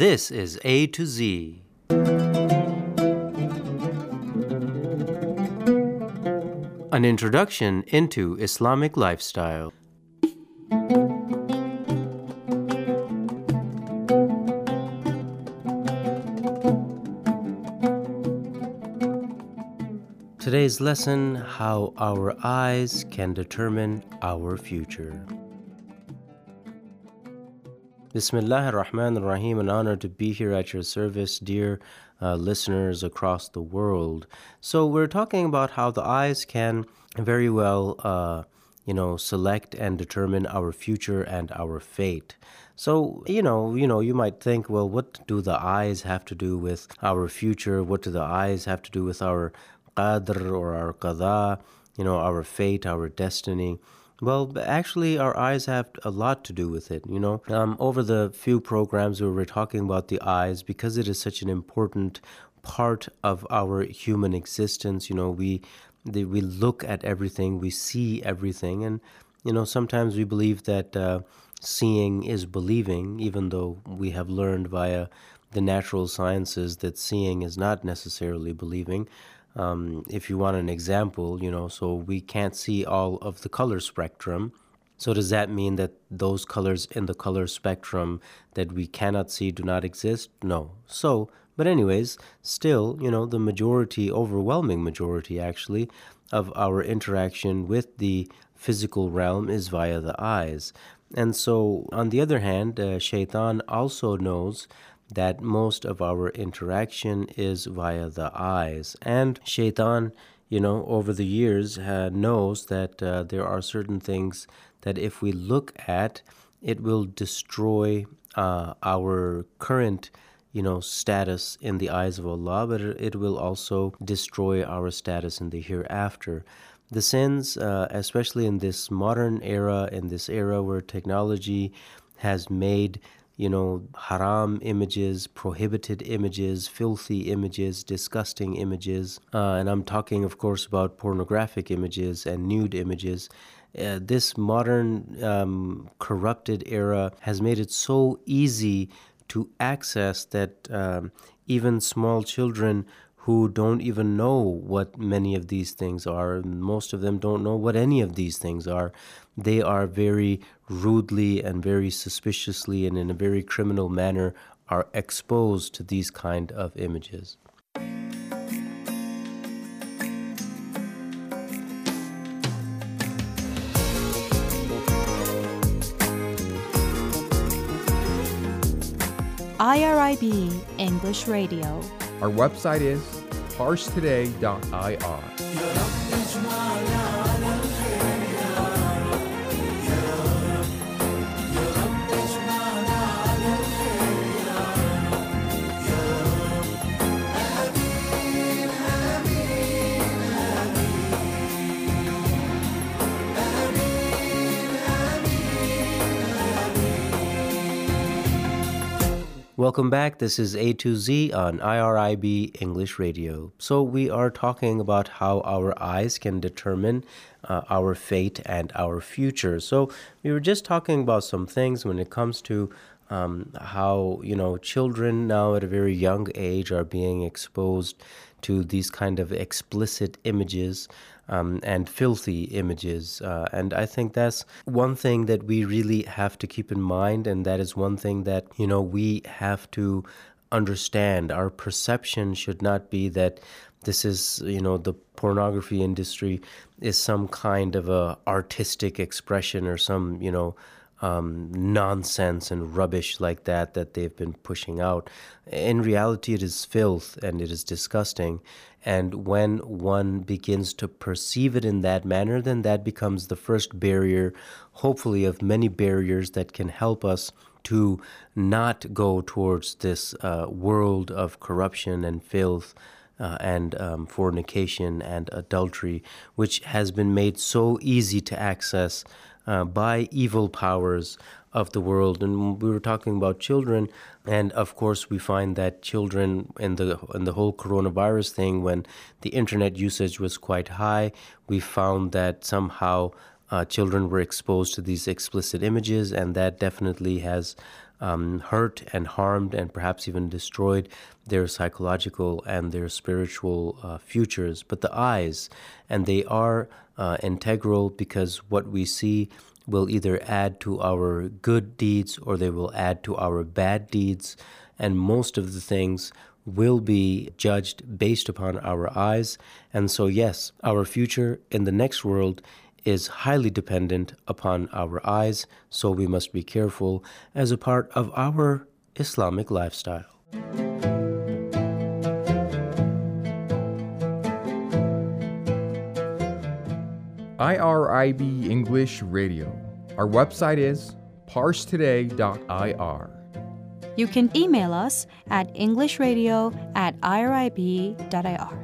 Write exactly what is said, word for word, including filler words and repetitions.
This is A to Z. An introduction into Islamic lifestyle. Today's lesson, how our eyes can determine our future. Bismillah ar-Rahman ar-Rahim, an honor to be here at your service, dear uh, listeners across the world. So we're talking about how the eyes can very well, uh, you know, select and determine our future and our fate. So, you know, you know, you might think, well, what do the eyes have to do with our future? What do the eyes have to do with our qadr or our qada, you know, our fate, our destiny? Well, actually, our eyes have a lot to do with it, you know. Um, over the few programs where we're talking about the eyes, because it is such an important part of our human existence, you know, we the, we look at everything, we see everything, and, you know, sometimes we believe that uh, seeing is believing, even though we have learned via the natural sciences that seeing is not necessarily believing. Um, if you want an example, you know, so we can't see all of the color spectrum. So does that mean that those colors in the color spectrum that we cannot see do not exist? No. So, but anyways, still, you know, the majority, overwhelming majority actually, of our interaction with the physical realm is via the eyes. And so, on the other hand, uh, Shaitan also knows that most of our interaction is via the eyes. And Shaitan, you know, over the years uh, knows that uh, there are certain things that if we look at, it will destroy uh, our current, you know, status in the eyes of Allah, but it will also destroy our status in the hereafter. The sins, uh, especially in this modern era, in this era where technology has made you know, haram images, prohibited images, filthy images, disgusting images. Uh, and I'm talking, of course, about pornographic images and nude images. Uh, this modern um, corrupted era has made it so easy to access that um, even small children who don't even know what many of these things are, most of them don't know what any of these things are. They are very rudely and very suspiciously and in a very criminal manner are exposed to these kind of images. I R I B English Radio. Our website is parse today dot I R. Welcome back. This is A to Z on I R I B English Radio. So we are talking about how our eyes can determine uh, our fate and our future. So we were just talking about some things when it comes to um, how, you know, children now at a very young age are being exposed to these kind of explicit images um, and filthy images. Uh, and I think that's one thing that we really have to keep in mind, and that is one thing that, you know, we have to understand. Our perception should not be that this is, you know, the pornography industry is some kind of a artistic expression or some, you know, Um, nonsense and rubbish like that that they've been pushing out. In reality, it is filth and it is disgusting. And when one begins to perceive it in that manner, then that becomes the first barrier, hopefully of many barriers that can help us to not go towards this uh, world of corruption and filth uh, and um, fornication and adultery, which has been made so easy to access Uh, by evil powers of the world. And we were talking about children, and of course we find that children in the in the whole coronavirus thing, when the internet usage was quite high, we found that somehow uh, children were exposed to these explicit images, and that definitely has um, hurt and harmed and perhaps even destroyed their psychological and their spiritual uh, futures. But the eyes, and they are uh, integral, because what we see will either add to our good deeds or they will add to our bad deeds. And most of the things will be judged based upon our eyes. And so, yes, our future in the next world is highly dependent upon our eyes, so we must be careful as a part of our Islamic lifestyle. I R I B English Radio. Our website is parse today dot I R. You can email us at englishradio at irib dot I R.